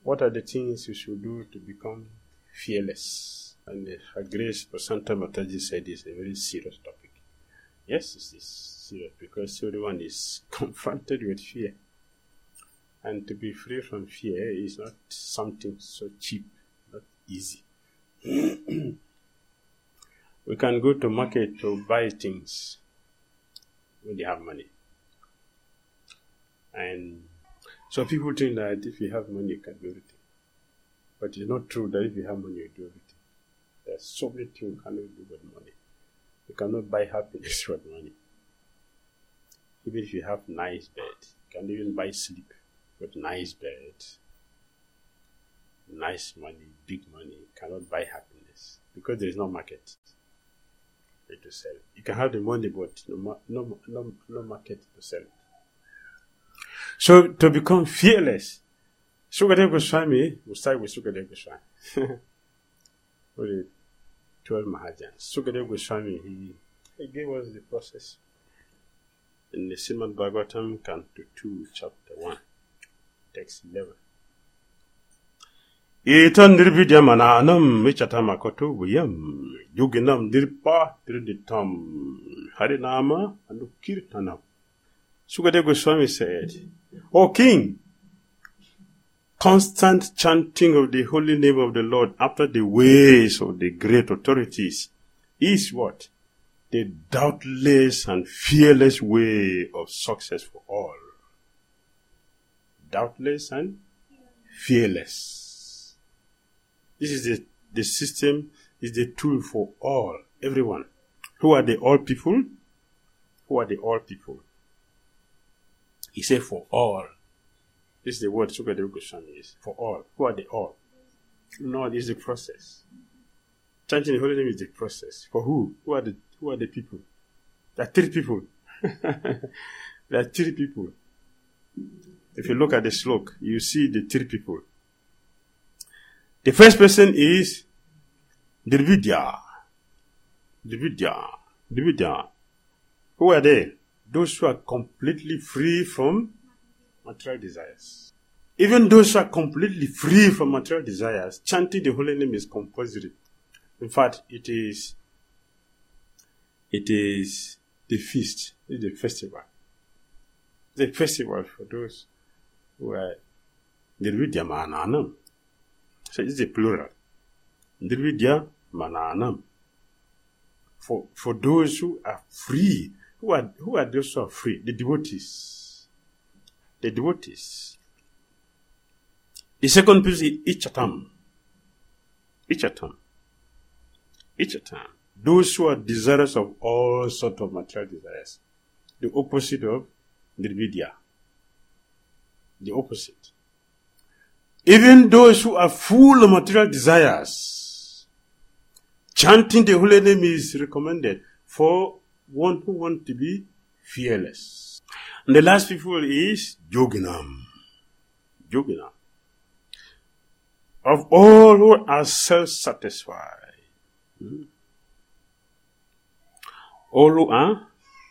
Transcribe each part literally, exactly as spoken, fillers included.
What are the things you should do to become fearless? And uh, Her Grace Pastor Mataji said it's a very serious topic. Yes, it is serious because everyone is confronted with fear. And to be free from fear is not something so cheap, not easy. We can go to market to buy things when they have money. And so people think that if you have money, you can do everything. But it's not true that if you have money, you do everything. There's so many things you cannot do with money. You cannot buy happiness with money. Even if you have nice bed, you can even buy sleep with nice bed, nice money, big money. You cannot buy happiness because there is no market to sell it. You can have the money, but no, no, no, no market to sell it. So to become fearless, Sukadeva Goswami, we'll start with Sukadeva Goswami. the twelve Mahajans. Sukadeva Goswami, he, he gave us the process. In the Srimad Bhagavatam, Canto two, Chapter one, Text eleven. Etan nirvidyamananam vichatamakatu vayam yuginam nirpa triditam harinama anukirtanam. Sukadeva Goswami said, O king, constant chanting of the holy name of the Lord after the ways of the great authorities is what? The doubtless and fearless way of success for all. Doubtless and fearless. This is the, the system, is the tool for all, everyone. Who are the all people? Who are the all people? He said for all. This is the word Sukadeva Goswami is. For all. Who are the all? No, this is the process. Chanting the holy name is the process. For who? Who are the who are the people? There are three people. There are three people. If you look at the slok, you see the three people. The first person is Dirvidya. Dirvidya. Dirvidya. Who are they? Those who are completely free from material desires. Even those who are completely free from material desires, chanting the holy name is compulsory. In fact, it is it is the feast, it's the festival. The festival for those who are Nirvidya Mananam. So it's the plural. Nirvidya Mananam. For for those who are free. Who are, who are those who are free? The devotees. The devotees. The second piece is Ichatam. Ichatam. Ichatam. Those who are desirous of all sorts of material desires. The opposite of Nirvidya. The opposite. Even those who are full of material desires, chanting the holy name is recommended for one who wants to be fearless. And the last people is Yoginam. Yoginam. Of all who are self-satisfied. Hmm? All who are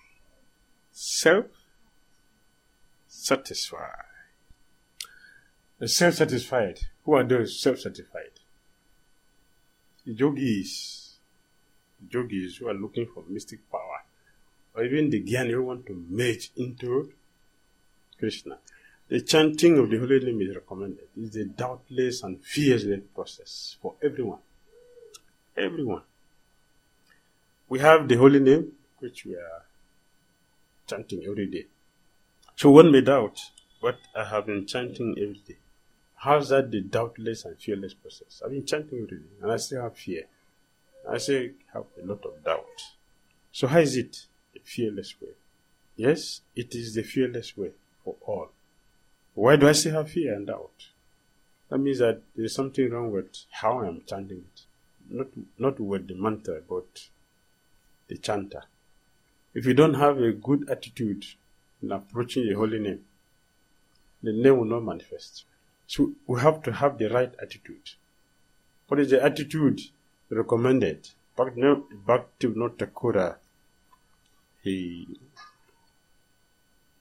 self-satisfied. The self-satisfied. Who are those self-satisfied? The yogis. Yogis who are looking for mystic power. Or even the Gyani who want to merge into Krishna. The chanting of the holy name is recommended. It's a doubtless and fearless process for everyone. Everyone. We have the holy name, which we are chanting every day. So one may doubt, but I have been chanting every day. How's that the doubtless and fearless process? I've been chanting every day, and I still have fear. I still have a lot of doubt. So how is it the fearless way? Yes, it is the fearless way for all. Why do I still have fear and doubt? That means that there is something wrong with how I am chanting it. Not, not with the mantra, but the chanter. If you don't have a good attitude in approaching the holy name, the name will not manifest. So we have to have the right attitude. What is the attitude recommended? Bhaktivinoda Thakur, he,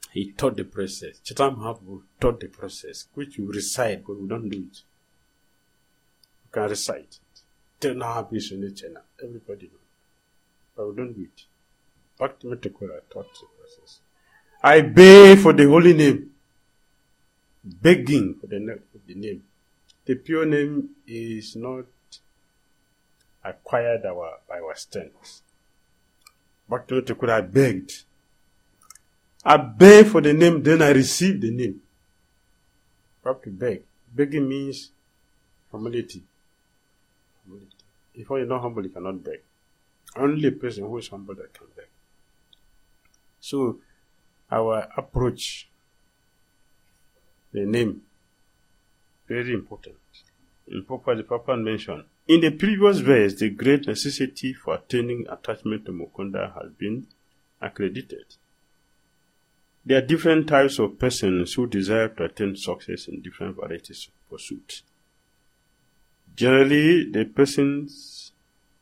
He taught the process. Chatham House taught the process, which we recite, but we don't do it. We can recite it. Tell now happens in China. Everybody knows. But we don't do it. Back to Metakura taught the process. I beg for the holy name. Begging for the name. The name. The pure name is not acquired our, by our strength. Back to Metakura, I begged. I beg for the name, then I receive the name. You have to beg. Begging means humility. humility. If you're not humble, you cannot beg. Only a person who is humble that can beg. So, our approach, the name, very important. In Papa, the Papa mentioned, in the previous verse, the great necessity for attaining attachment to Mukunda has been accredited. There are different types of persons who desire to attain success in different varieties of pursuits. Generally, the persons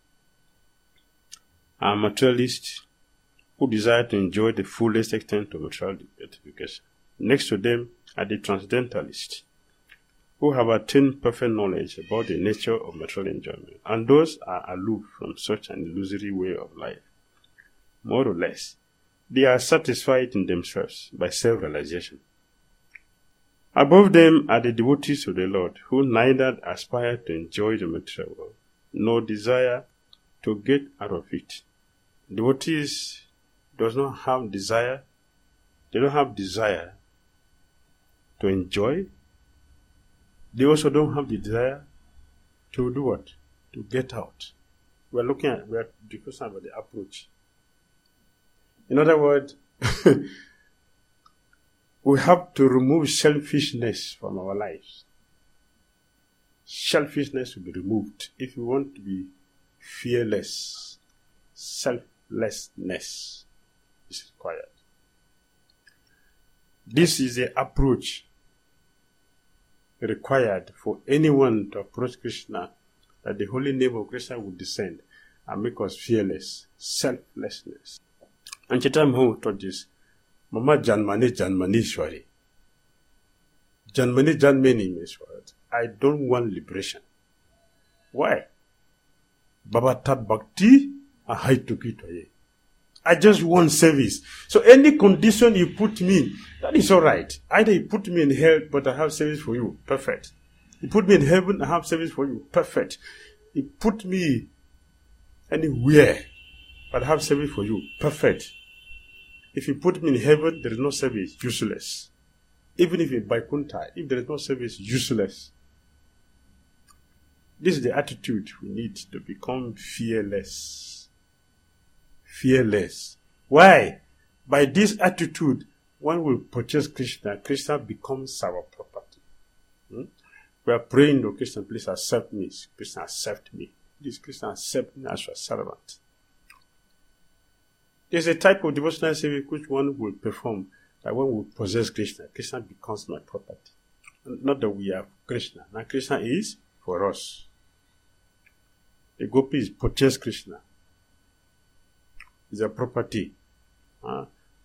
are materialists who desire to enjoy the fullest extent of material gratification. Next to them are the transcendentalists who have attained perfect knowledge about the nature of material enjoyment, and those are aloof from such an illusory way of life. More or less, they are satisfied in themselves by self-realization. Above them are the devotees of the Lord, who neither aspire to enjoy the material world, nor desire to get out of it. Devotees does not have desire, they don't have desire to enjoy. They also don't have the desire to do what? To get out. We are looking at, we are discussing about the approach. In other words, we have to remove selfishness from our lives. Selfishness will be removed if we want to be fearless. Selflessness is required. This is the approach required for anyone to approach Krishna, that the holy name of Krishna will descend and make us fearless, selflessness. And Chaitanya Mahaprabhu taught this. Mama Janmani Janmani Shwari. Janmani Janmani means what? I don't want liberation. Why? Baba Tat Bhakti Ahai Tukitoye. I just want service. So any condition you put me in, that is all right. Either you put me in hell, but I have service for you. Perfect. You put me in heaven, I have service for you. Perfect. You put me anywhere, but I have service for you. Perfect. If you put me in heaven, there is no service. Useless. Even if in Vaikuntha, if there is no service, useless. This is the attitude we need to become fearless. Fearless. Why? By this attitude, one will purchase Krishna. Krishna becomes our property. Hmm? We are praying, oh Krishna, please accept me. Krishna, accept me. Please, Krishna, accept me as your servant. There's a type of devotional service which one will perform, that one will possess Krishna. Krishna becomes my property. Not that we have Krishna. Now Krishna is for us. The gopis purchase Krishna. It's a property. Uh,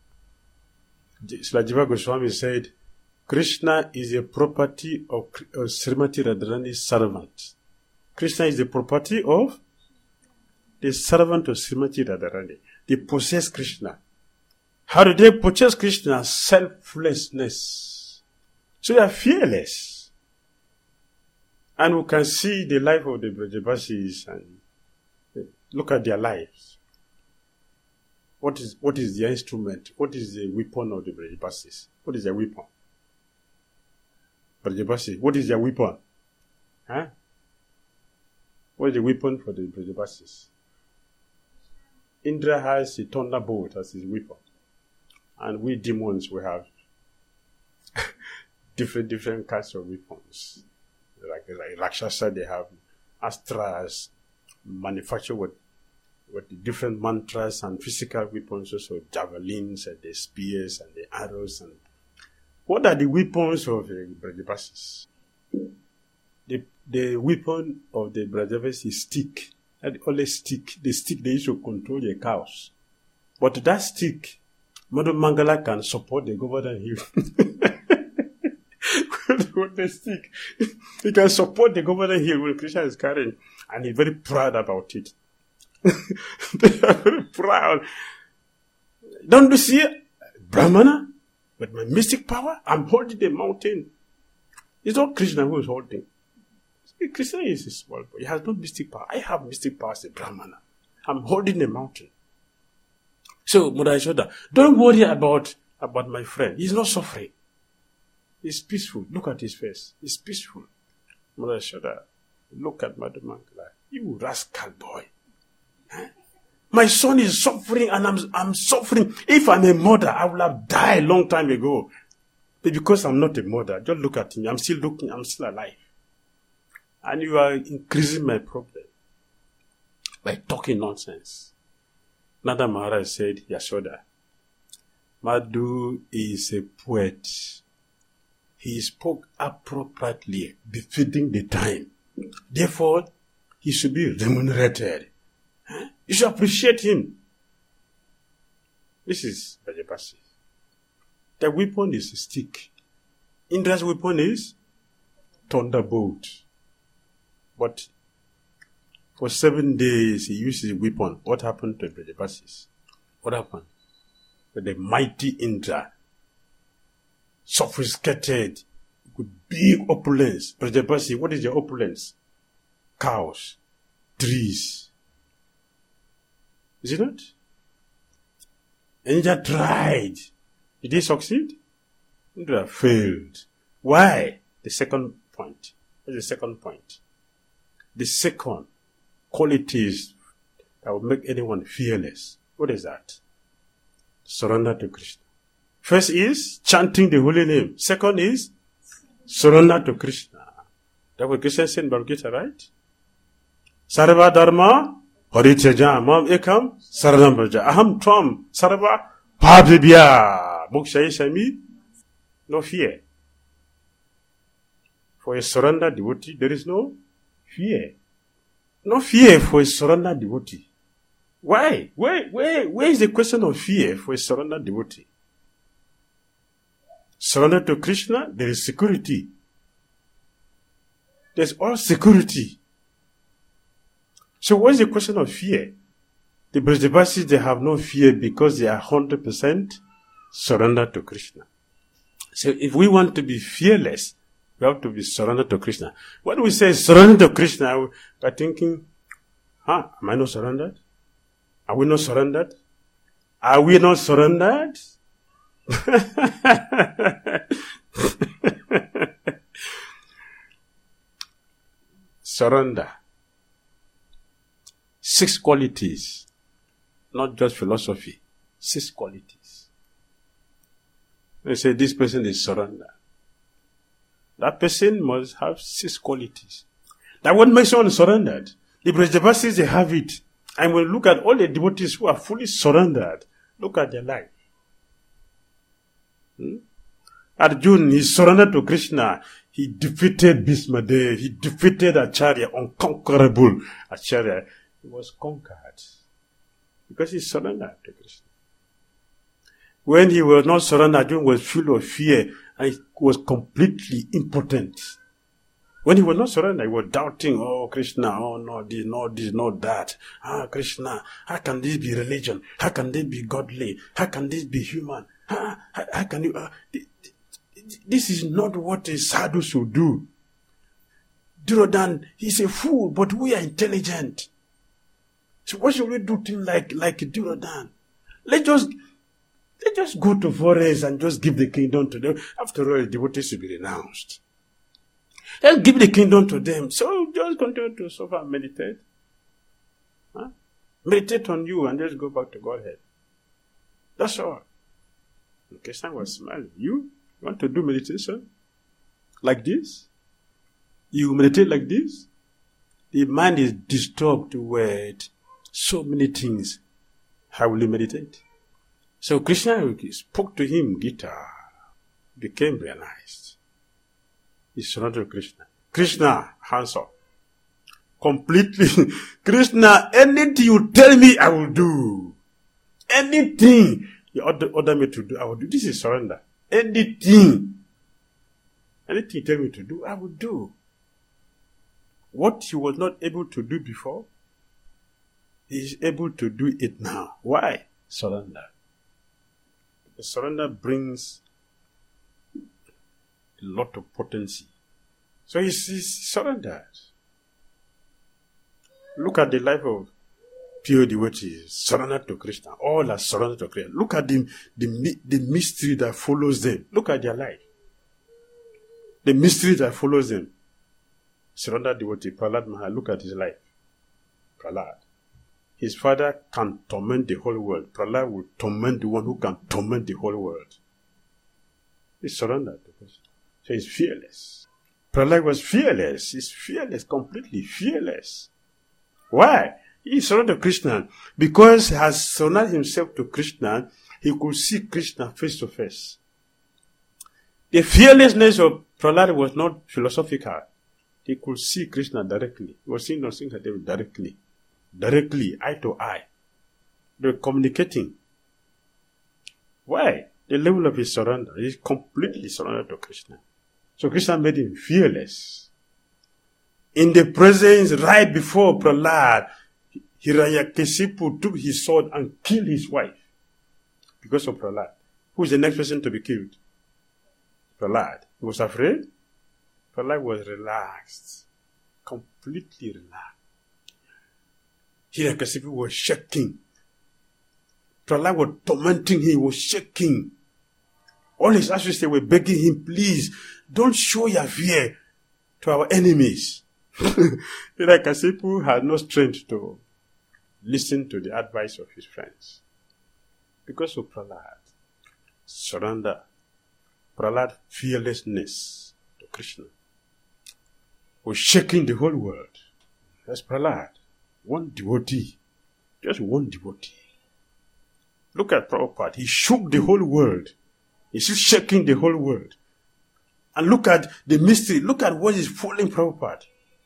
Srila Jiva Goswami said, Krishna is a property of uh, Srimati Radharani's servant. Krishna is the property of the servant of Srimati Radharani. They possess Krishna. How do they possess Krishna? Selflessness. So they are fearless. And we can see the life of the Brajabasis and look at their lives. What is what is their instrument? What is the weapon of the Brajabasis? What is their weapon? Brajabasis, what is their weapon? Huh? What is the weapon for the Brajabasis? Indra has a thunderbolt as his weapon. And we demons, we have different different kinds of weapons. Like, like Rakshasa, they have astras manufactured with, with the different mantras and physical weapons, also javelins and the spears and the arrows. And what are the weapons of the Brajabasis? The, the weapon of the Brajabasis is stick. That only stick. The stick they used to control the cows. But that stick Madhu Mangala can support the Govardhan Hill with the stick. He can support the Govardhan Hill when Krishna is carrying, and he's very proud about it. They are very proud. Don't you see it? Brahmana, with my mystic power, I'm holding the mountain. It's not Krishna who is holding. Krishna is a small boy. He has no mystic power. I have mystic power as a Brahmana. I'm holding the mountain. So, Mother Yashoda, don't worry about, about my friend. He's not suffering. He's peaceful. Look at his face. He's peaceful. Mother Yashoda, look at Madhu Mangala. You rascal boy. Huh? My son is suffering and I'm, I'm suffering. If I'm a mother, I would have died a long time ago. But because I'm not a mother, just look at me. I'm still looking. I'm still alive. And you are increasing my problem by talking nonsense. Nanda Maharaj said, Yashoda, Madhu is a poet. He spoke appropriately, befitting the time. Therefore, he should be remunerated. Huh? You should appreciate him. This is Brajapasi. The weapon is a stick. Indra's weapon is thunderbolt. But for seven days he used his weapon. What happened to Brajapasi? What happened? With the mighty Indra, sophisticated, with big opulence. Brajapasi, what is your opulence? Cows, trees. Is it not? Indra tried. Did he succeed? Indra failed. Why? The second point. What's the second point? The second qualities that will make anyone fearless. What is that? Surrender to Krishna. First is chanting the holy name. Second is surrender to Krishna. That's what Krishna said in Bhagavad Gita, right? Sarva dharma harityaja mam ekam saranam braja. Aham tvam sarva bhavibhya mokshaye shami. No fear. For a surrender devotee, there is no fear. No fear for a surrender devotee. Why? Where, where, where is the question of fear for a surrender devotee? Surrender to Krishna, there is security. There's all security. So what is the question of fear? The Brajabasis, they have no fear because they are one hundred percent surrendered to Krishna. So if we want to be fearless, we have to be surrendered to Krishna. When we say surrender to Krishna, we are thinking, huh, am I not surrendered? Are we not surrendered? Are we not surrendered? Surrender. Six qualities. Not just philosophy. Six qualities. They say this person is surrender. That person must have six qualities. That what makes one surrendered. The Brajabasis, they have it. And when we look at all the devotees who are fully surrendered, look at their life. Hmm? Arjuna, he surrendered to Krishna. He defeated Bhismadev. He defeated Acharya, unconquerable Acharya. He was conquered because he surrendered to Krishna. When he was not surrendered, Arjuna was full of fear and he was completely impotent. When he was not surrendered, he was doubting, oh, Krishna, oh, no, this, no, this, no, that. Ah, Krishna, how can this be religion? How can this be godly? How can this be human? How, how, how can you... Uh, this is not what a sadhu should do. Duryodhana, he's a fool, but we are intelligent. So what should we do things like, like Duryodhana? Let's just, let's just go to forest and just give the kingdom to them. After all, the devotees should be renounced. Let's give the kingdom to them. So just continue to suffer and meditate. Huh? Meditate on you and just go back to Godhead. That's all. And Krishna was smiling. You want to do meditation like this? You meditate like this? The mind is disturbed with so many things. How will you meditate? So Krishna spoke to him, Gita, became realized. He surrendered to Krishna. Krishna, hands up. Completely. Krishna, anything you tell me, I will do. Anything. You order, order me to do, I will do. This is surrender. Anything. Anything you tell me to do, I will do. What he was not able to do before, he is able to do it now. Why? Surrender. The surrender brings a lot of potency. So he's, he's surrendered. Look at the life of pure devotees, surrendered to Krishna. All are surrendered to Krishna. Look at the, the, the mystery that follows them. Look at their life. The mystery that follows them. Surrendered devotee, Prahlad Maharaj, look at his life. Prahlad. His father can torment the whole world. Prahlad will torment the one who can torment the whole world. He surrendered to Krishna. So he's fearless. Prahlad was fearless. He's fearless, completely fearless. Why? He surrendered to Krishna. Because he has surrendered himself to Krishna, he could see Krishna face to face. The fearlessness of Prahlad was not philosophical. He could see Krishna directly. He was seeing Nrsimhadev directly. Directly, eye to eye. They were communicating. Why? The level of his surrender. He completely surrendered to Krishna. So Krishna made him fearless. In the presence, right before Prahlad, Hiranyakasipu took his sword and killed his wife. Because of Prahlad. Who is the next person to be killed? Prahlad. He was afraid. Prahlad was relaxed. Completely relaxed. Hiranyakasipu was shaking. Prahlad was tormenting him. He was shaking. All his associates were begging him, please, don't show your fear to our enemies. Hiranyakasipu had no strength to listen to the advice of his friends. Because of Prahlad. Surrender. Prahlad fearlessness to Krishna was shaking the whole world. That's Prahlad. One devotee. Just one devotee. Look at Prabhupada. He shook the whole world. He's still shaking the whole world. And look at the mystery. Look at what is following Prabhupada.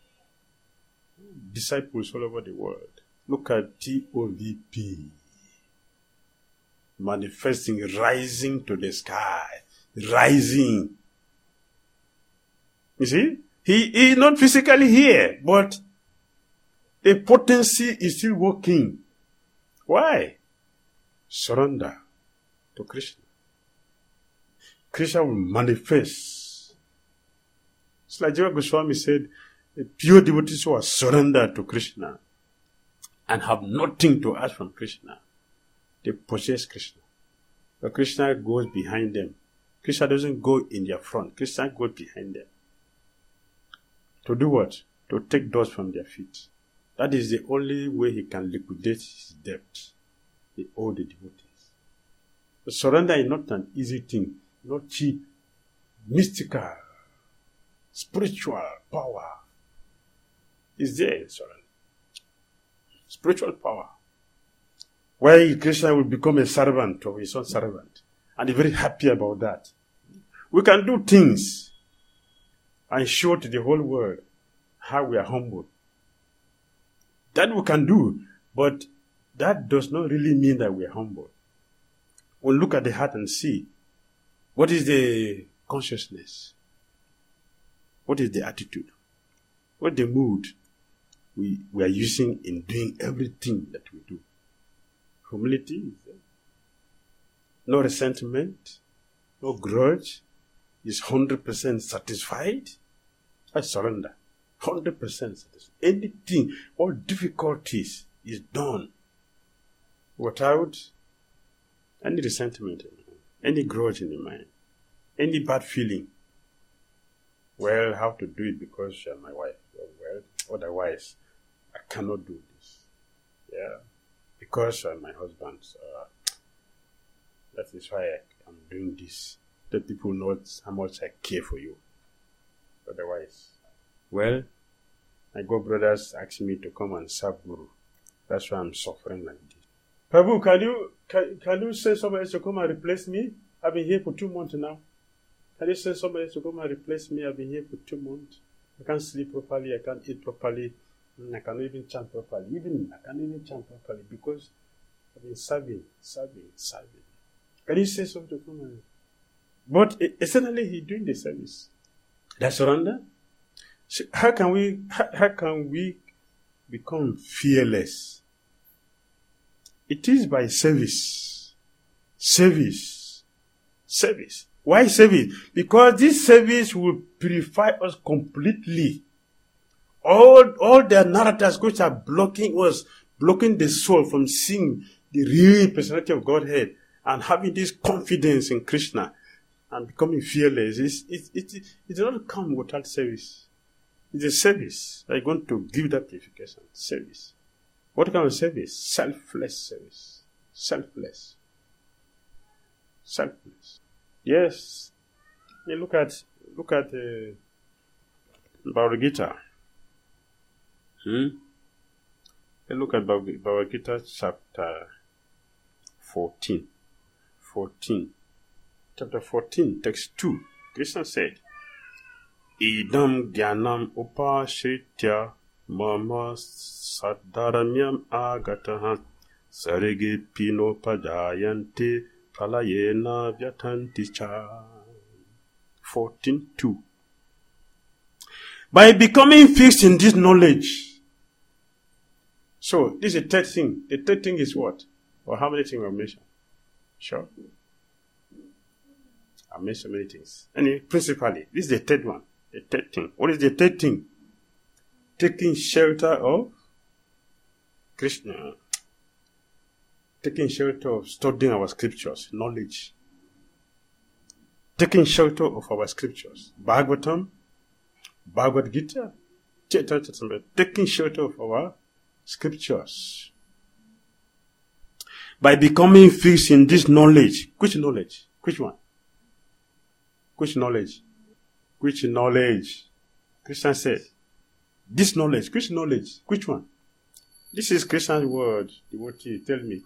Disciples all over the world. Look at T O V P. Manifesting, rising to the sky. Rising. You see? He is not physically here, but the potency is still working. Why? Surrender to Krishna. Krishna will manifest. It's like Jiva Goswami said, the pure devotees who are surrendered to Krishna and have nothing to ask from Krishna, they possess Krishna. But Krishna goes behind them. Krishna doesn't go in their front. Krishna goes behind them. To do what? To take dust from their feet. That is the only way he can liquidate his debt. They owe the devotees. The surrender is not an easy thing, not cheap, mystical, spiritual power is there in surrender. Spiritual power. Where Krishna will become a servant of his own servant. And he's very happy about that. We can do things and show to the whole world how we are humble. That we can do, but that does not really mean that we are humble. We'll look at the heart and see what is the consciousness, what is the attitude, what the mood we, we are using in doing everything that we do. Humility is there. No resentment, no grudge. Is one hundred percent satisfied. I surrender. one hundred percent satisfied. Anything, all difficulties is done without any resentment in the mind, any grudge in the mind, any bad feeling. Well, I have to do it because you're my wife. Well, otherwise, I cannot do this. Yeah, because you're my husband. So, uh, that is why I, I'm doing this. Let people know how much I care for you. Otherwise, well, my god-brothers asked me to come and serve Guru. That's why I'm suffering like this. Prabhu, can you can, can you send somebody else to come and replace me? I've been here for two months now. Can you send somebody else to come and replace me? I've been here for two months. I can't sleep properly. I can't eat properly. I cannot even chant properly. Even I can't even chant properly because I've been serving, serving, serving. And he says something to come. But essentially, he's doing the service. That surrender. So how can we? How, how can we become fearless? It is by service, service, service. Why service? Because this service will purify us completely. All, all the narratives which are blocking us, blocking the soul from seeing the real personality of Godhead and having this confidence in Krishna and becoming fearless, it, it, it, it does not come without service. It's a service that is going to give that purification. Service. What kind of service? Selfless service. Selfless. Selfless. Yes. You look at look at uh, Bhagavad Gita. Hmm? You look at Bhagavad Gita chapter fourteen. Fourteen. Chapter fourteen, text two. Krishna said, Idam Gyanam Upashritya Mama Sadharamyam Agataha Sarige Pinopadayante Pralayena Vyatanti Cha. fourteen two. By becoming fixed in this knowledge. So, this is the third thing. The third thing is what? Or how many things I mentioned? Sure. I mentioned so many things. Anyway, principally, this is the third one. The third thing. What is the third thing? Taking shelter of Krishna. Taking shelter of studying our scriptures, knowledge. Taking shelter of our scriptures. Bhagavatam, Bhagavad Gita, taking shelter of our scriptures. By becoming fixed in this knowledge. Which knowledge? Which one? Which knowledge? Which knowledge? Krishna said, this knowledge. Which knowledge? Which one? This is Krishna's word. Devotee, tell me.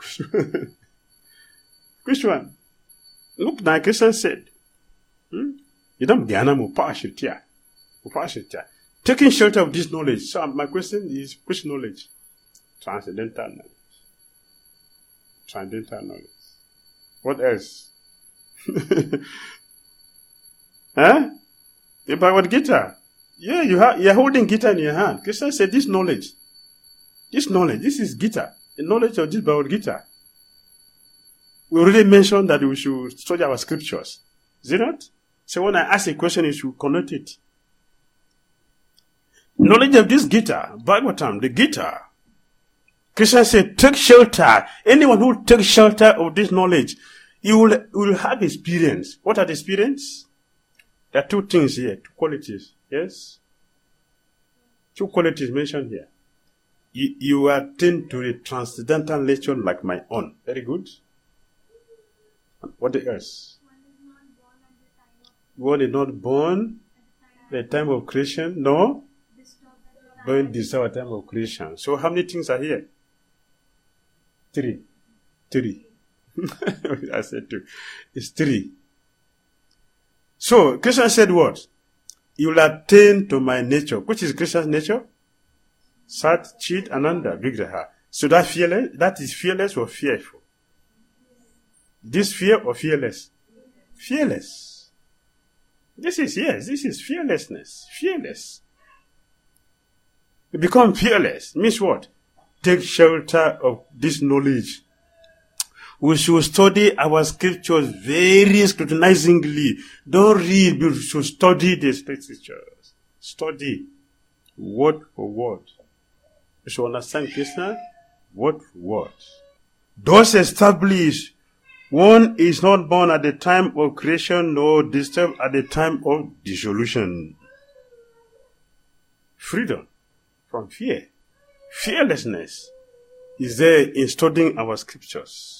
Which one? Look, now Krishna said, hmm? Idam Gyanam Upashritya. Upashritya. Taking shelter of this knowledge. So my question is, which knowledge? Transcendental knowledge. Transcendental knowledge. What else? Huh? The Bhagavad Gita. Yeah, you have, you're holding Gita in your hand. Krishna said this knowledge. This knowledge, this is Gita. The knowledge of this Bhagavad Gita. We already mentioned that we should study our scriptures. Is it not? So when I ask a question, you should connect it. Knowledge of this Gita, Bhagavatam, the Gita. Krishna said, take shelter. Anyone who takes shelter of this knowledge, you will, will have experience. What are the experience? There are two things here, two qualities. Yes? Two qualities mentioned here. You, you attain to a transcendental nature like my own. Very good. What else? One is not born at the time of creation. No? Born disturb at the time of creation. So how many things are here? Three. Three. I said two. It's three. So, Krishna said what? You will attain to my nature. Which is Krishna's nature? Sat, Chit, Ananda, Vigraha. So that fearless, that is fearless or fearful? This fear or fearless? Fearless. This is, yes, this is fearlessness. Fearless. You become fearless. Means what? Take shelter of this knowledge. We should study our scriptures very scrutinizingly. Don't read, we should study the scriptures. Study word for word. We should understand Krishna word for word. Thus establish, one is not born at the time of creation nor disturbed at the time of dissolution. Freedom from fear. Fearlessness is there in studying our scriptures.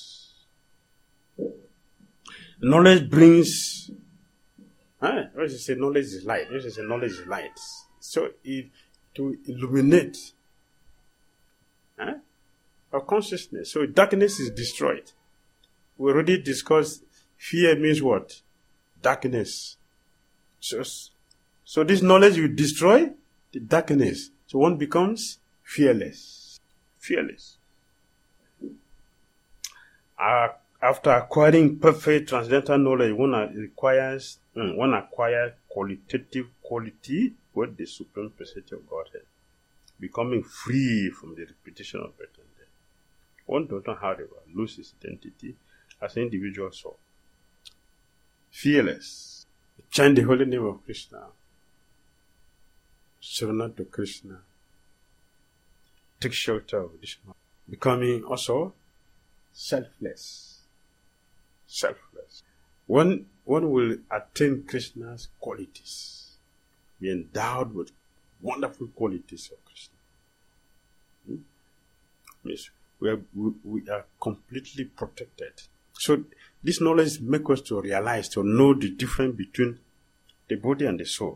Knowledge brings, huh? What is say? Knowledge is light. What is say? Knowledge is light. So it to illuminate, huh? Our consciousness. So darkness is destroyed. We already discussed fear means what? Darkness. So, so this knowledge will destroy the darkness. So one becomes fearless. Fearless. I, After acquiring perfect transcendental knowledge, one requires mm, one acquires qualitative quality with the supreme personality of Godhead, becoming free from the repetition of birth and death. One does not, however, lose his identity as an individual soul. Fearless, chant the holy name of Krishna, surrender to Krishna, take shelter of Krishna, becoming also selfless. Selfless. One, one will attain Krishna's qualities, be endowed with wonderful qualities of Krishna. Hmm? Yes, we are, we, we are completely protected. So this knowledge makes us to realize, to know the difference between the body and the soul.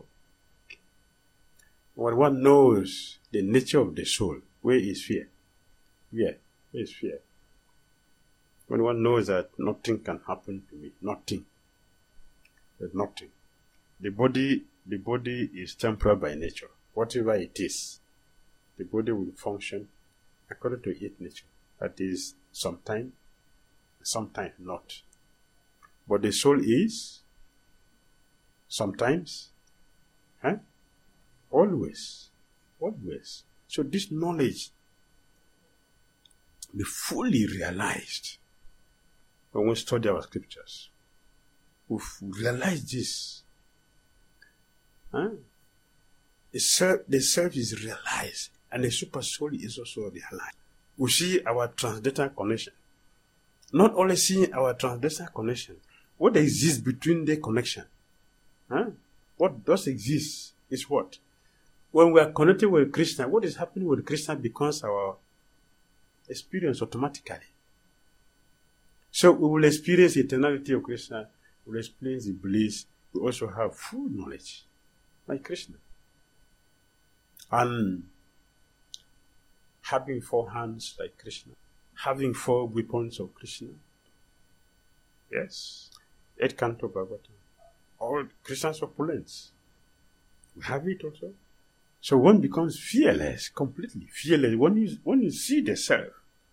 When one knows the nature of the soul, where is fear? Where? Where is fear? When one knows that nothing can happen to me, nothing. There's nothing. The body, the body is temporal by nature. Whatever it is, the body will function according to its nature. That is, sometimes, sometimes not. But the soul is sometimes, huh? Always, always. So this knowledge be fully realized when we study our scriptures. We realize this. Huh? The self, the self is realized, and the super soul is also realized. We see our transcendental connection. Not only seeing our transcendental connection, what exists between the connection. Huh? What does exist is what? When we are connected with Krishna, what is happening with Krishna becomes our experience automatically. So we will experience the eternality of Krishna, we will experience the bliss, we also have full knowledge, like Krishna. And having four hands like Krishna, having four weapons of Krishna. Yes. Eight canto Bhagavatam. All Krishna's opulence. We have it also. So one becomes fearless, completely fearless. When you, when you see the self,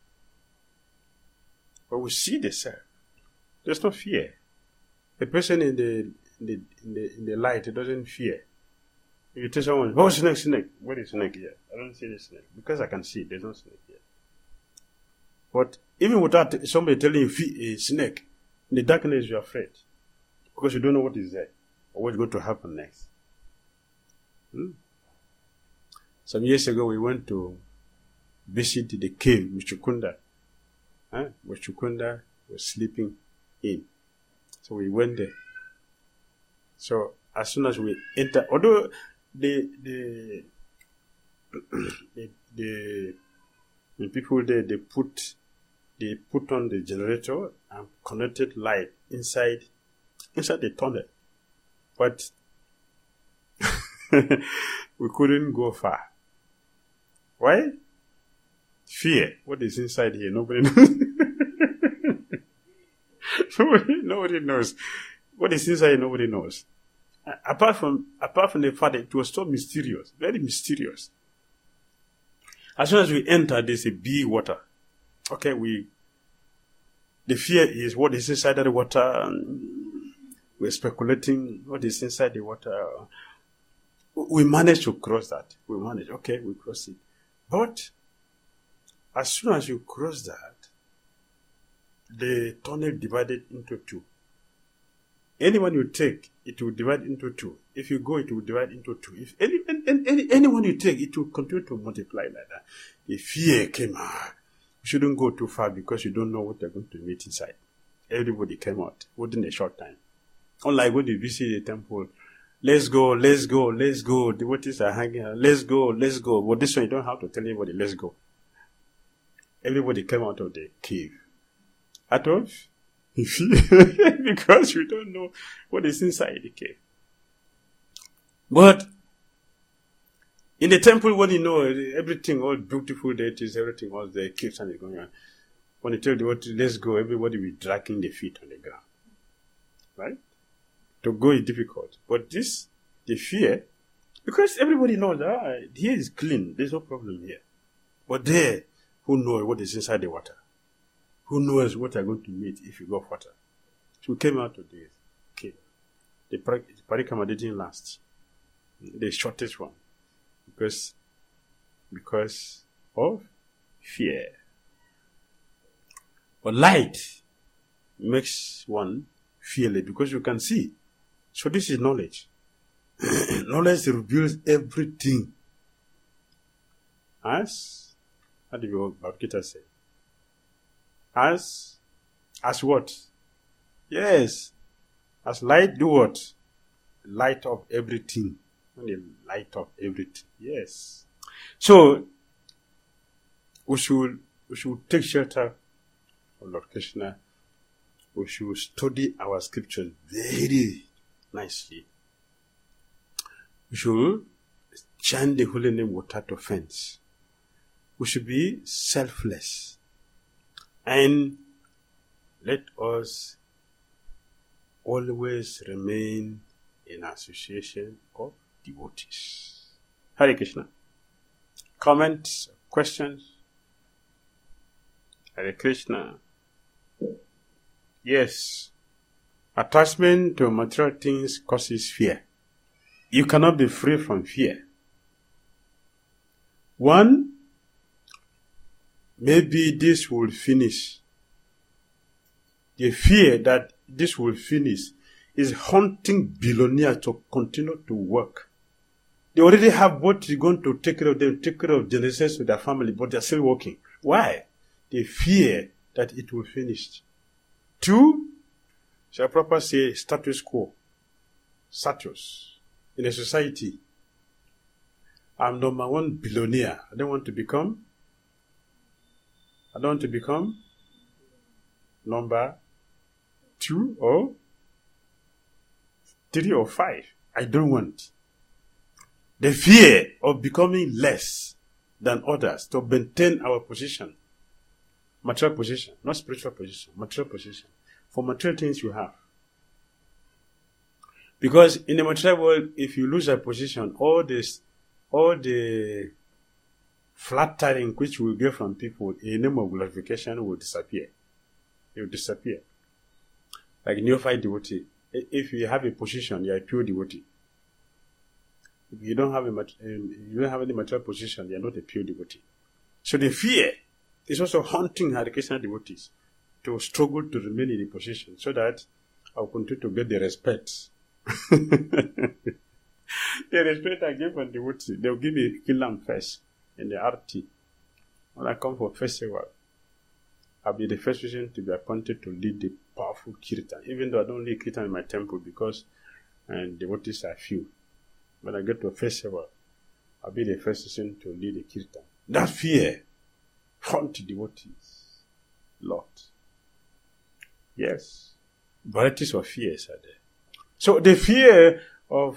when we see the self, there's no fear. The person in the, in the, in the, in the light, it doesn't fear. If you tell someone, oh, snake, snake, where is snake here? I don't see the snake. Because I can see it, there's no snake here. But even without somebody telling you a snake, in the darkness you're afraid. Because you don't know what is there, or what's going to happen next. Hmm? Some years ago, we went to visit the cave, Muchukunda. Huh? Muchukunda was sleeping in. So we went there. So as soon as we enter, although the the the, the, the people there, they put they put on the generator and connected light inside inside the tunnel, but we couldn't go far. Why? Fear. What is inside here? Nobody knows. nobody, nobody knows. What is inside? Nobody knows. Apart from apart from the fact that it was so mysterious, very mysterious. As soon as we enter, there's a big water. Okay, we. The fear is what is inside the water. And we're speculating what is inside the water. We managed to cross that. We managed. Okay, we crossed it. But as soon as you cross that, the tunnel divided into two. Anyone you take, it will divide into two. If you go, it will divide into two. If any, any, any anyone you take, it will continue to multiply like that. The fear came out. You shouldn't go too far because you don't know what they're going to meet inside. Everybody came out within a short time. Unlike when you visit the temple, let's go, let's go, let's go. The devotees are hanging out. Let's go, let's go. But this one, you don't have to tell anybody, let's go. Everybody came out of the cave. Out of fear. Because you don't know what is inside the cave. But in the temple, when you know everything, all beautiful deities, everything was there, caves and going on. When you tell the devotee, let's go, everybody will be dragging their feet on the ground. Right? To go is difficult. But this, the fear, because everybody knows, ah, here is clean, there's no problem here. But there, who knows what is inside the water? Who knows what you're going to meet if you go further? So we came out of this. Okay. The parikama didn't last. The shortest one. Because, because of fear. But light makes one fearless because you can see. So this is knowledge. Knowledge reveals everything. As, how do you Bhagavad say? As, as what? Yes. As light do what? Light of everything. Only light of everything. Yes. So, we should, we should take shelter of Lord Krishna. We should study our scriptures very nicely. We should chant the holy name without offense. We should be selfless. And let us always remain in association of devotees. Hare Krishna. Comments, questions? Hare Krishna. Yes. Attachment to material things causes fear. You cannot be free from fear. One, maybe this will finish. The fear that this will finish is haunting billionaires to continue to work. They already have what is going to take care of them, take care of generations with their family, but they're still working. Why? They fear that it will finish. Two, shall proper say status quo. Status. In a society, I'm number one billionaire. I don't want to become, I don't want to become number two or three or five. I don't want. The fear of becoming less than others to maintain our position. Material position, not spiritual position, material position. For material things you have. Because in the material world, if you lose a position, all this, all the flattering which we get from people in the name of glorification will disappear. It will disappear. Like neophyte devotee. If you have a position, you are a pure devotee. If you don't have a you don't have any material position, you are not a pure devotee. So the fear is also haunting Hare Krishna devotees to struggle to remain in the position so that I will continue to get the respect. The respect I give from devotees, they will give me Kilam first in the R T. When I come for festival, I'll be the first person to be appointed to lead the powerful kirtan, even though I don't lead kirtan in my temple because and devotees are few. When I get to a festival, I'll be the first person to lead the kirtan. That fear haunts devotees a lot. Yes. Varieties of fears are there. So the fear of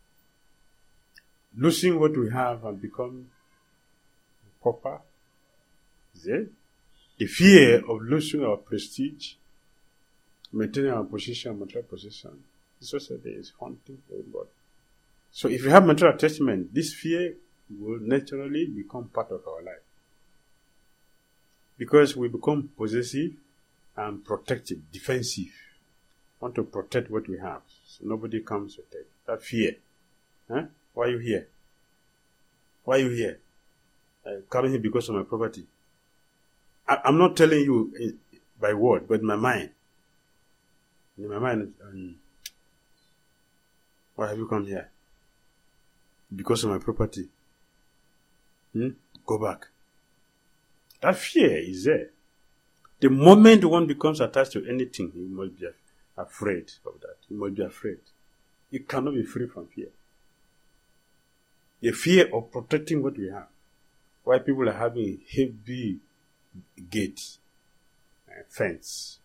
losing what we have and become pauper is there. The fear of losing our prestige, maintaining our position, material position, is also there, is haunting everybody. So if you have material attachment, this fear will naturally become part of our life. Because we become possessive and protective, defensive. Want to protect what we have. So nobody comes with it. That fear. Huh? Why are you here? Why are you here? Uh, coming here because of my property. I, I'm not telling you in, by word, but in my mind. In my mind, um, why have you come here? Because of my property. Hmm? Go back. That fear is there. The moment one becomes attached to anything, you must be afraid of that. You must be afraid. You cannot be free from fear. The fear of protecting what we have. Why people are having heavy gates, uh, fence.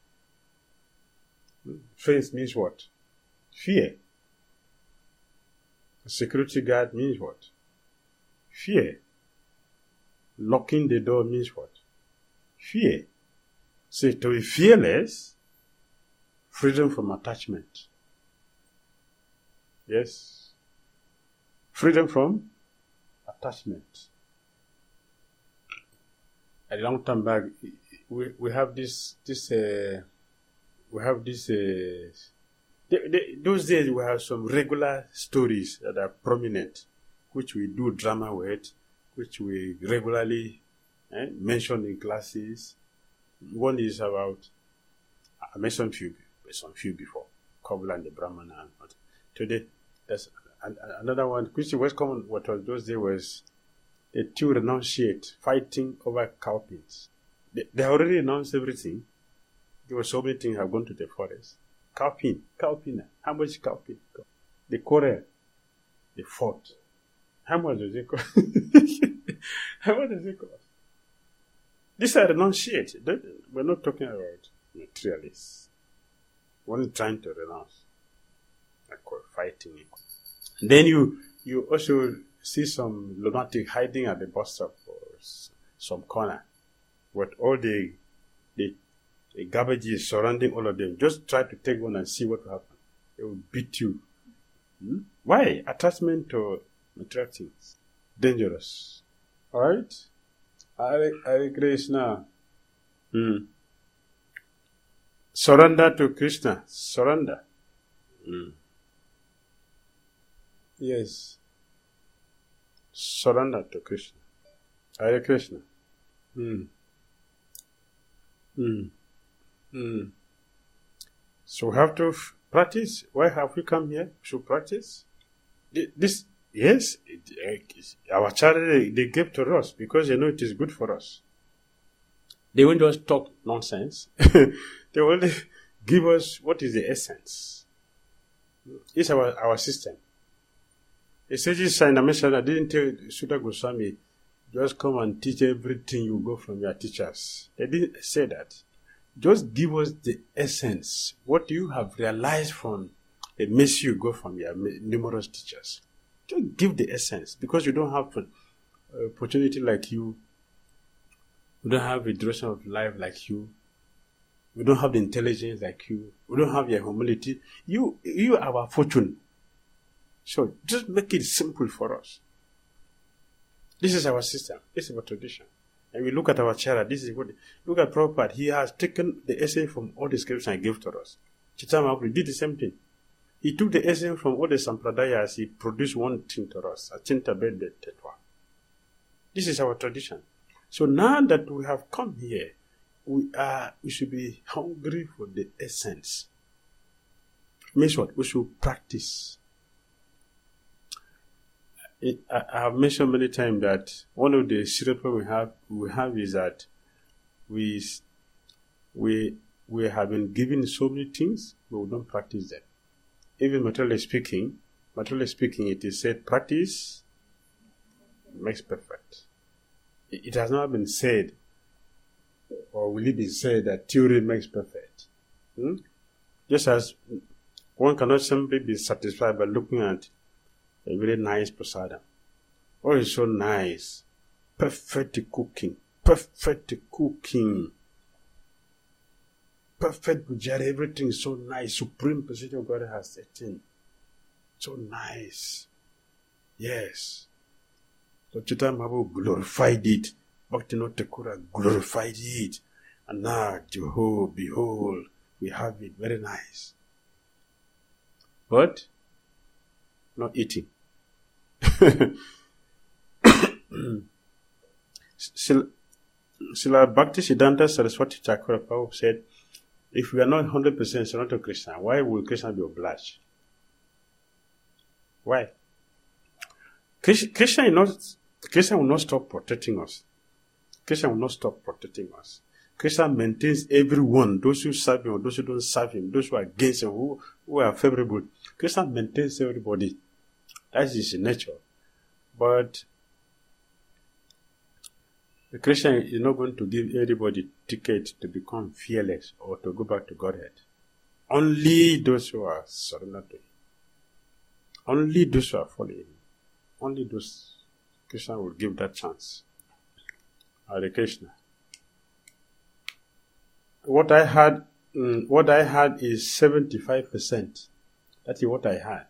Fence means what? Fear. A security guard means what? Fear. Locking the door means what? Fear. So to be fearless, freedom from attachment. Yes. Freedom from attachment. a long time back, we we have this this uh, we have this. Uh, they, they, those days we have some regular stories that are prominent, which we do drama with, which we regularly eh, mention in classes. One is about I mentioned few, some few before, Kobla and the Brahmana. And today, there's another one, which was common. What was those days was the two renunciate fighting over cowpens. They, they already announced everything. There were so many things have gone to the forest. Cowpen, cowpen. How much cowpen? The quarrel, they fought. How much does it cost? How much does it cost? These are renunciate. We're not talking about materialists. We're not trying to renounce. Like fighting. Then you you also see some lunatic hiding at the bus stop or some corner with all the the, the garbage is surrounding all of them. Just try to take one and see what will happen. They will beat you. Hmm? Why? Attachment to material things. Dangerous. Alright? Hare, Hare Krishna. Hmm. Surrender to Krishna. Surrender. Hmm. Yes. Surrender to Krishna. Hare Krishna. Hmm. Hmm. Hmm. So we have to f- practice. Why have we come here? To practice. This, yes, it, our charity they gave to us because they know it is good for us. They won't just talk nonsense. They only give us what is the essence. It's our, our system. The sages in Ameshana didn't tell Sudha Goswami, just come and teach everything you go from your teachers. They didn't say that. Just give us the essence, what you have realized from the message you go from your numerous teachers. Just give the essence, because you don't have an opportunity like you. We don't have a duration of life like you. We don't have the intelligence like you. We don't have your humility. You, you are our fortune. So just make it simple for us. This is our system. This is our tradition. And we look at our charity. This is what. Look at Prabhupada. He has taken the essay from all the scriptures and gave to us. Chaitanya Mahaprabhu did the same thing. He took the essay from all the sampradayas. He produced one thing to us. Achinta Bede Tetwa. This is our tradition. So now that we have come here, we are. We should be hungry for the essence. Means what? We should practice. It, I, I have mentioned many times that one of the serious problems we have we have is that we we we have been given so many things, but we don't practice them. Even materially speaking, materially speaking, it is said practice makes perfect. It, it has not been said, or will it be said that theory makes perfect? Hmm? Just as one cannot simply be satisfied by looking at a very nice prasadam. Oh, it's so nice. Perfect cooking. Perfect cooking. Perfect bujari. Everything is so nice. Supreme position God has attained. So nice. Yes. So Chaitanya Mahaprabhu glorified it. Bhaktivinoda Thakur glorified it. And now, Jehovah, behold, we have it. Very nice. But not eating. Srila Bhakti Siddhanta Saraswati Thakur Prabhupada said, if we are not one hundred percent surrendered to Krishna, why will Krishna be obliged? Why? Krishna, not, Krishna will not stop protecting us. Krishna will not stop protecting us. Krishna maintains everyone, those who serve him or those who don't serve him, those who are against him, who, who are favorable. Krishna maintains everybody. That is his nature. But Krishna is not going to give everybody ticket to become fearless or to go back to Godhead. Only those who are surrendered to him. Only those who are following him. Only those Krishna will give that chance. Hare Krishna. What I had, um, what I had is seventy-five percent. That is what I had.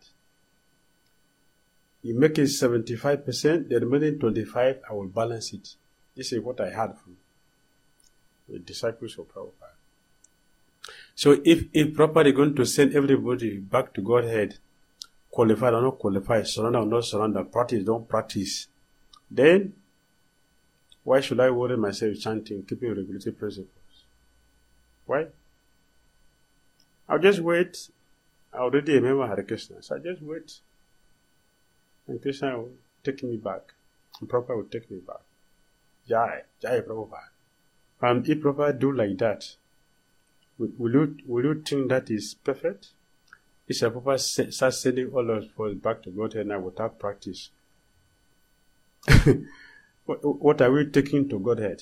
You make it seventy-five percent, the remaining twenty-five, I will balance it. This is what I had from the disciples of Prabhupada. So if, if Prabhupada is going to send everybody back to Godhead, qualified or not qualified, surrender or not surrender, practice, don't practice, then why should I worry myself chanting, keeping regulative principles? Why? I'll just wait. I already remember Hare Krishna, so I just wait. And Krishna will take me back. And Prabhupada will take me back. Jai, Jai Prabhupada. And if Prabhupada do like that, will, will, you, will you think that is perfect? If Prabhupada starts sending all of us back to Godhead now without practice, what, what are we taking to Godhead?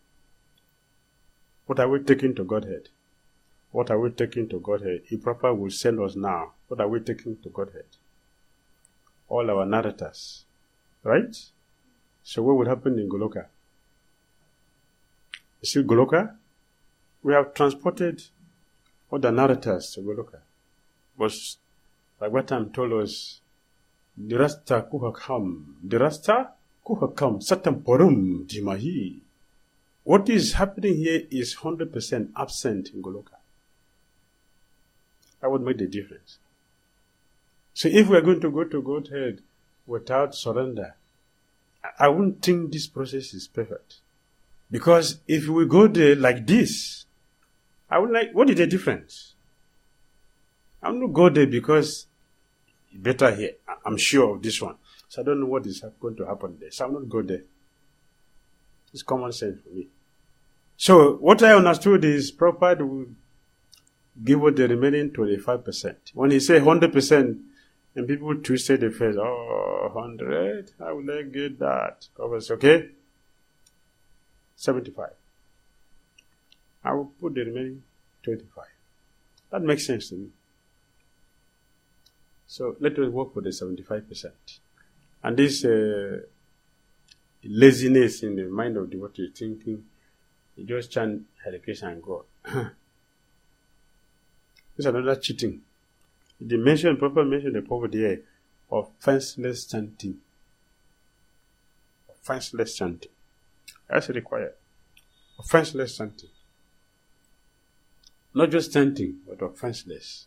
What are we taking to Godhead? What are we taking to Godhead? If Prabhupada will send us now, what are we taking to Godhead? All our narrators. Right? So what would happen in Goloka? You see Goloka? We have transported all the narrators to Goloka. But Bhagavatam told us, Dirasta kuhakam, Dirasta kuhakam, satam parum jimahi. What is happening here is one hundred percent absent in Goloka. That would make the difference. So if we are going to go to Godhead without surrender, I wouldn't think this process is perfect. Because if we go there like this, I would like, what is the difference? I'm not go there because it's better here. I'm sure of this one. So I don't know what is going to happen there. So I'm not go there. It's common sense for me. So what I understood is Prabhupada will give us the remaining twenty-five percent. When he say one hundred percent, and people twisted their face, oh, one hundred, how will I get that? Prabhupada said, okay, seventy-five. I will put the remaining twenty-five. That makes sense to me. So let us work for the seventy-five percent. And this uh, laziness in the mind of the what you're thinking, you just chant Hare Krishna and go. This is another cheating. The mention, proper mention the poverty here of offenseless chanting. Offenseless chanting. That's required. Offenseless chanting. Not just chanting, but offenseless.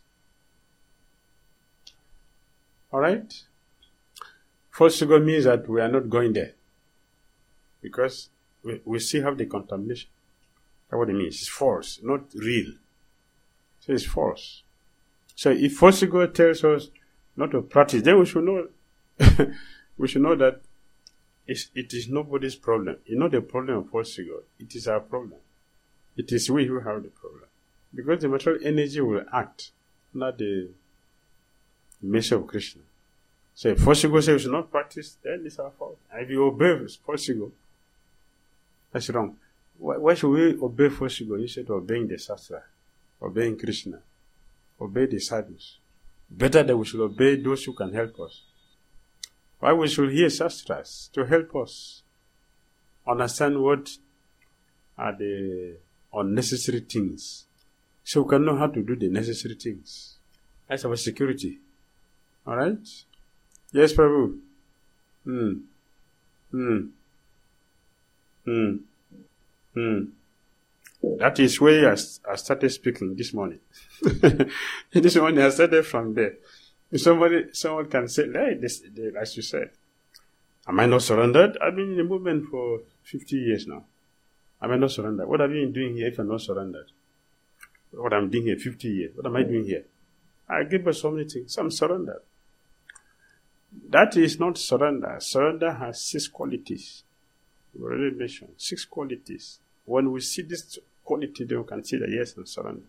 Alright? False sugar means that we are not going there. Because we, we still have the contamination. That's what it means. It's false, not real. So it's false. So if false sugar tells us not to practice, then we should know we should know that it's, it is nobody's problem. It's not the problem of false sugar. It is our problem. It is we who have the problem. Because the material energy will act, not the measure of Krishna. So if false ego says we should not practice, then it's our fault. And if you obey false ego, that's wrong. Why, why should we obey false ego instead of obeying the Shastra, obeying Krishna, obey the sadhus? Better that we should obey those who can help us. Why we should hear Shastras to help us understand what are the unnecessary things, so we can know how to do the necessary things. That's our security. Alright? Yes, Prabhu. Hmm. Hmm. Hmm. Hmm. That is where I, I started speaking this morning. This morning I started from there. If somebody, someone can say, hey, this, as you said, am I not surrendered? I've been in the movement for fifty years now. Am I not surrendered? What have you been doing here if I'm not surrendered? What I'm doing here, fifty years. What am I doing here? I give us so many things. I'm surrendered. That is not surrender. Surrender has six qualities. We already mentioned six qualities. When we see this quality, then we can see that yes, I'm surrendered.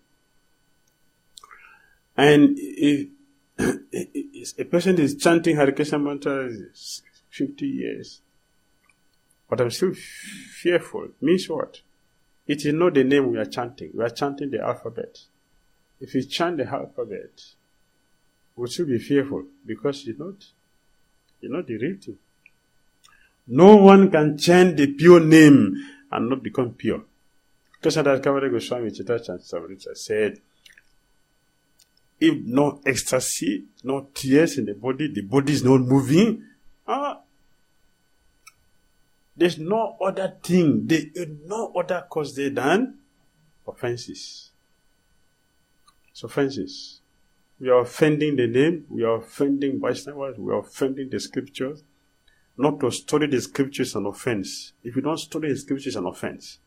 And if, if a person is chanting Hare Krishna mantra fifty years, but I'm still fearful, means what? It is not the name we are chanting. We are chanting the alphabet. If you chant the alphabet, we should be fearful because it's not, it's not the real thing. No one can chant the pure name and not become pure. Krishnadas Kaviraj Goswami Chitta said, if no ecstasy, no tears in the body, the body is not moving, ah, There's no other thing, there is no other cause there than offenses. It's offenses. We are offending the name, we are offending Vaishnavas, we are offending the scriptures. Not to study the scriptures is an offense. If you don't study the scriptures, it's an offense.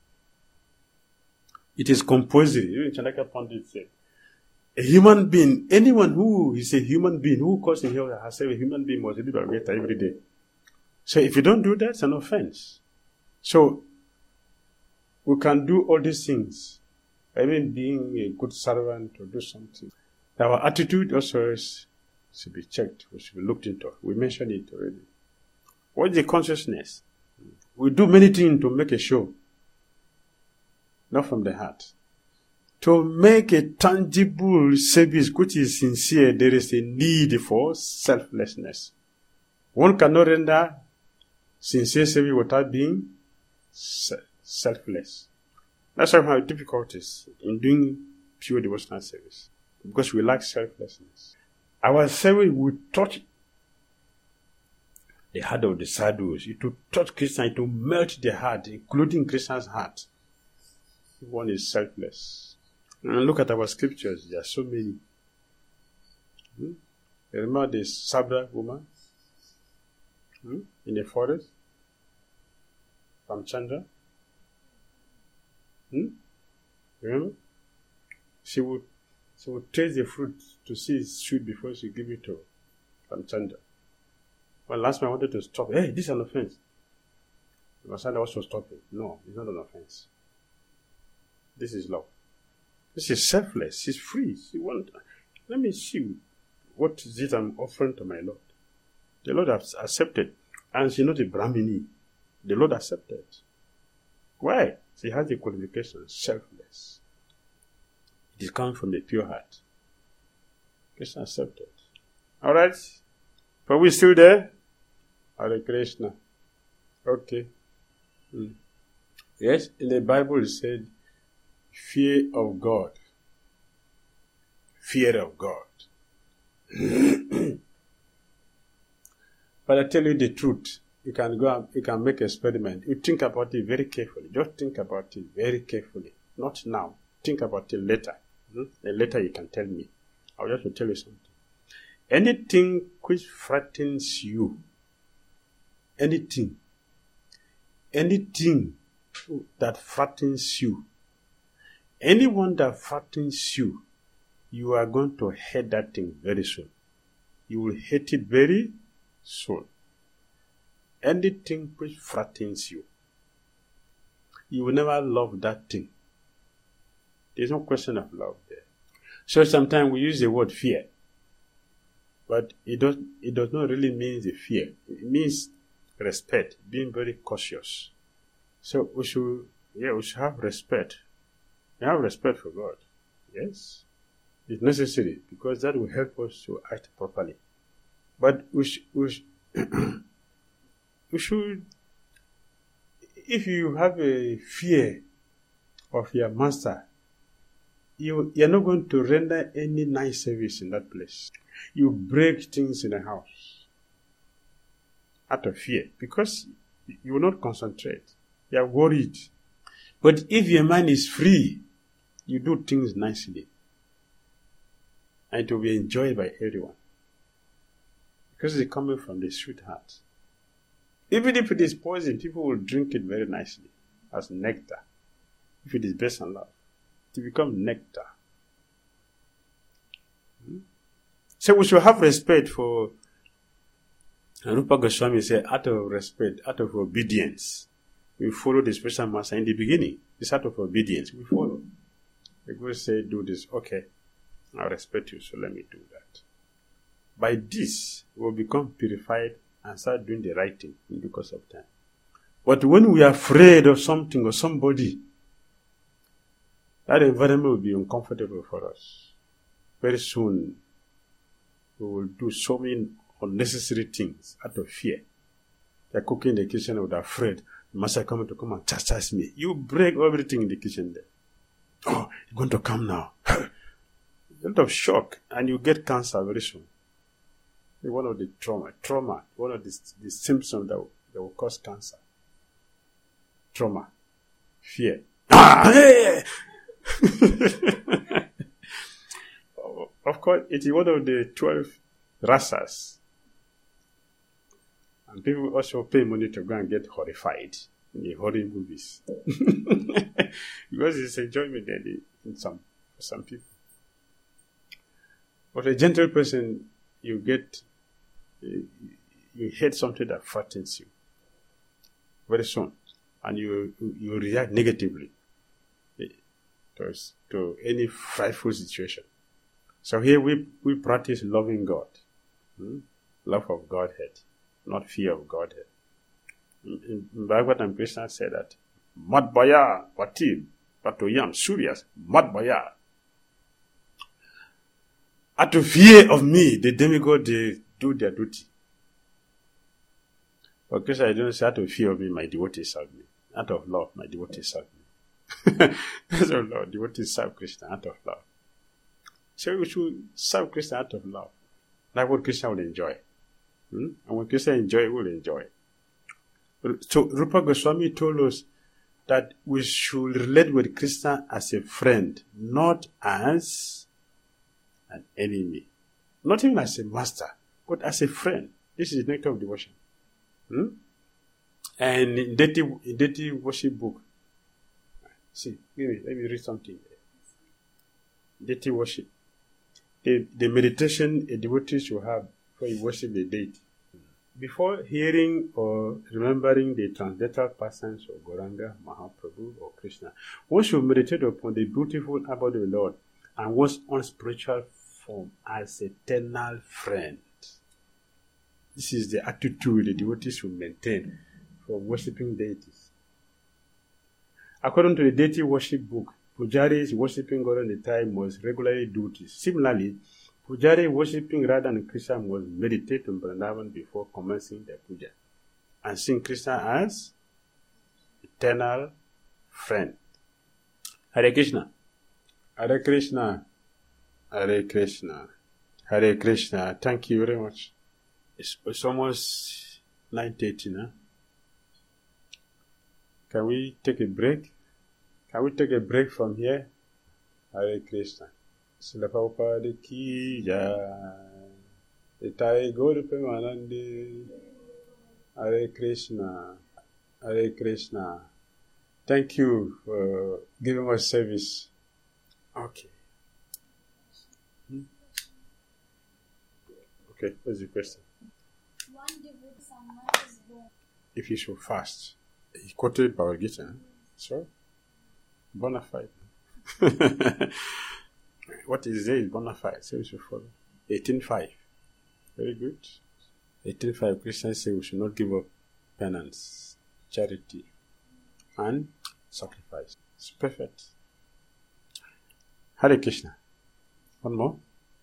It is compulsory. Even Chanakya Pandit said, a human being, anyone who is a human being, who calls himself a human being, must read Bhagavad Gita every day. So if you don't do that, it's an offense. So we can do all these things, even being a good servant or do something. Our attitude also is, should be checked, we should be looked into. We mentioned it already. What is the consciousness? We do many things to make a show, not from the heart. To make a tangible service which is sincere, there is a need for selflessness. One cannot render sincere service without being selfless. That's why we have difficulties in doing pure devotional service, because we lack selflessness. Our service will touch the heart of the sadhus. It will touch Christians, it will melt their heart, including Christians' heart. One is selfless. And look at our scriptures, there are so many. Hmm? You remember the Sabra woman hmm? in the forest? From Chandra? Hmm? Remember? She would, she would taste the fruit to see it's sweet before she give it to Ramchandra. Well, last time I wanted to stop. Hey, this is an offense. Ramchandra also stopped it. No, it's not an offense. This is love. This is selfless. She's free. She want. Let me see what is it I'm offering to my Lord. The Lord has accepted, and she's not a Brahmini. The Lord accepted. Why? She has the qualification, selfless. It is coming from the pure heart. Krishna accepted. Alright? But we still there? Hare Krishna. Okay. Hmm. Yes, in the Bible it said, fear of God. Fear of God. But I tell you the truth. You can go and you can make an experiment. You think about it very carefully. Just think about it very carefully. Not now. Think about it later. Hmm? And later you can tell me. I'll just to tell you something. Anything which frightens you, anything, anything that frightens you, anyone that frightens you, you are going to hate that thing very soon. You will hate it very soon. Anything which frightens you, you will never love that thing. There's no question of love there. So sometimes we use the word fear, but it does it does not really mean the fear. It means respect, being very cautious. So we should, yeah, we should have respect. We have respect for God. Yes, it's necessary because that will help us to act properly. But we should, we should We should, if you have a fear of your master, you, you're not going to render any nice service in that place. You break things in the house out of fear because you will not concentrate. You are worried. But if your mind is free, you do things nicely. And it will be enjoyed by everyone. Because it's coming from the sweet heart. Even if it is poison, people will drink it very nicely as nectar. If it is based on love, it will become nectar. Hmm? So we should have respect for, Rupa Goswami said, out of respect, out of obedience, we follow the special master in the beginning. It's out of obedience, we follow. The Guru said, do this, okay, I respect you, so let me do that. By this, we will become purified and start doing the right thing in the course of time. But when we are afraid of something or somebody, that environment will be uncomfortable for us. Very soon, we will do so many unnecessary things out of fear. They're cooking in the kitchen with afraid. The master coming to come and chastise me. You break everything in the kitchen there. Oh, you're going to come now. A lot of shock, and you get cancer very soon. One of the trauma, trauma, one of the, the symptoms that will, that will cause cancer. trauma, fear. Ah, hey! Of course, it is one of the twelve rasas. And people also pay money to go and get horrified in the horror movies. Because it's enjoyment in some, for some people. But a gentle person, you get, you, you hate something that frightens you very soon. And you, you react negatively to, to any frightful situation. So here we, we practice loving God. Hmm? Love of Godhead, not fear of Godhead. In, in Bhagavatam, Krishna said that, Mat Baya Pati Patoyam Suryas, Mat Baya. Out of fear of me, the demigod, they do their duty. But Krishna don't say, out of fear of me, my devotees serve me. Out of love, my devotees serve me. Out of love, devotees serve Krishna out of love. So we should serve Krishna out of love. That's what Krishna will enjoy. Hmm? And when Krishna enjoy, we will enjoy. So Rupa Goswami told us that we should relate with Krishna as a friend, not as an enemy. Not even as a master, but as a friend. This is the nectar of devotion. Hmm? And in deity, in deity worship book, see, let me, let me read something. Deity worship. The, the meditation a devotee should have before you worship the deity. Before hearing or remembering the transcendental persons of Gauranga, Mahaprabhu, or Krishna, one should meditate upon the beautiful abode of the Lord and one's own spiritual form as eternal friend. This is the attitude the devotees should maintain for worshipping deities. According to the deity worship book, Pujaris worshipping God on the time must regularly do this. Similarly, Pujari worshipping Radha and Krishna must meditate on Vrindavan before commencing their puja and sing Krishna as eternal friend. Hare Krishna. Hare Krishna. Hare Krishna. Hare Krishna. Thank you very much. It's, it's almost nine thirty now. Can we take a break? Can we take a break from here? Hare Krishna. Srila Prabhupada ki jai. Itai Gaura Premanande. Hare Krishna. Hare Krishna. Thank you for giving us service. Okay. Hmm? Okay, what's the question? One devotee someone is born. If he should fast. He quoted Bhagavad Gita. So, bona fide. What is there is bona fide. So we should follow. eighteen five. Very good. eighteen five, Christians say we should not give up penance, charity, and sacrifice. It's perfect. Hare Krishna. One more?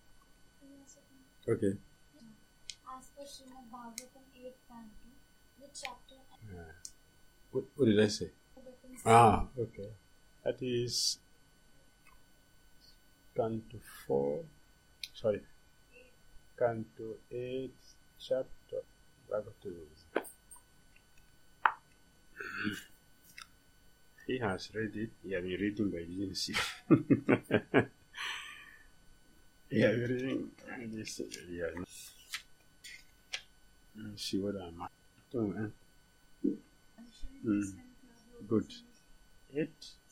Okay. As per Srimad Bhagavatam eighth canto, the chapter. Yeah. What, what did I say? Ah, okay. That is Canto four, sorry, Canto eight, chapter Bhagavatam. He has read it. He has been reading, but he didn't see. He has been reading. This, he has not. Let me see what I'm at. Mm. Good. Eight.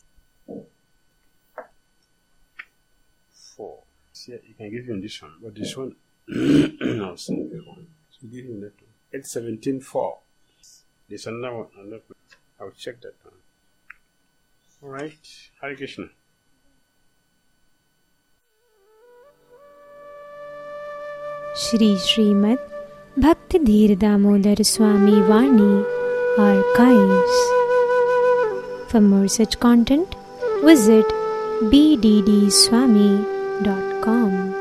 Four. See, you can give him this one, but this one, no, so give him that one. Eight seventeen four. There's another one. Another one. I'll check that one. All right. Hare Krishna. Shri Srimad Bhakti Dhir Damodar Swami Vani Archives. For more such content, visit b d d swami dot com.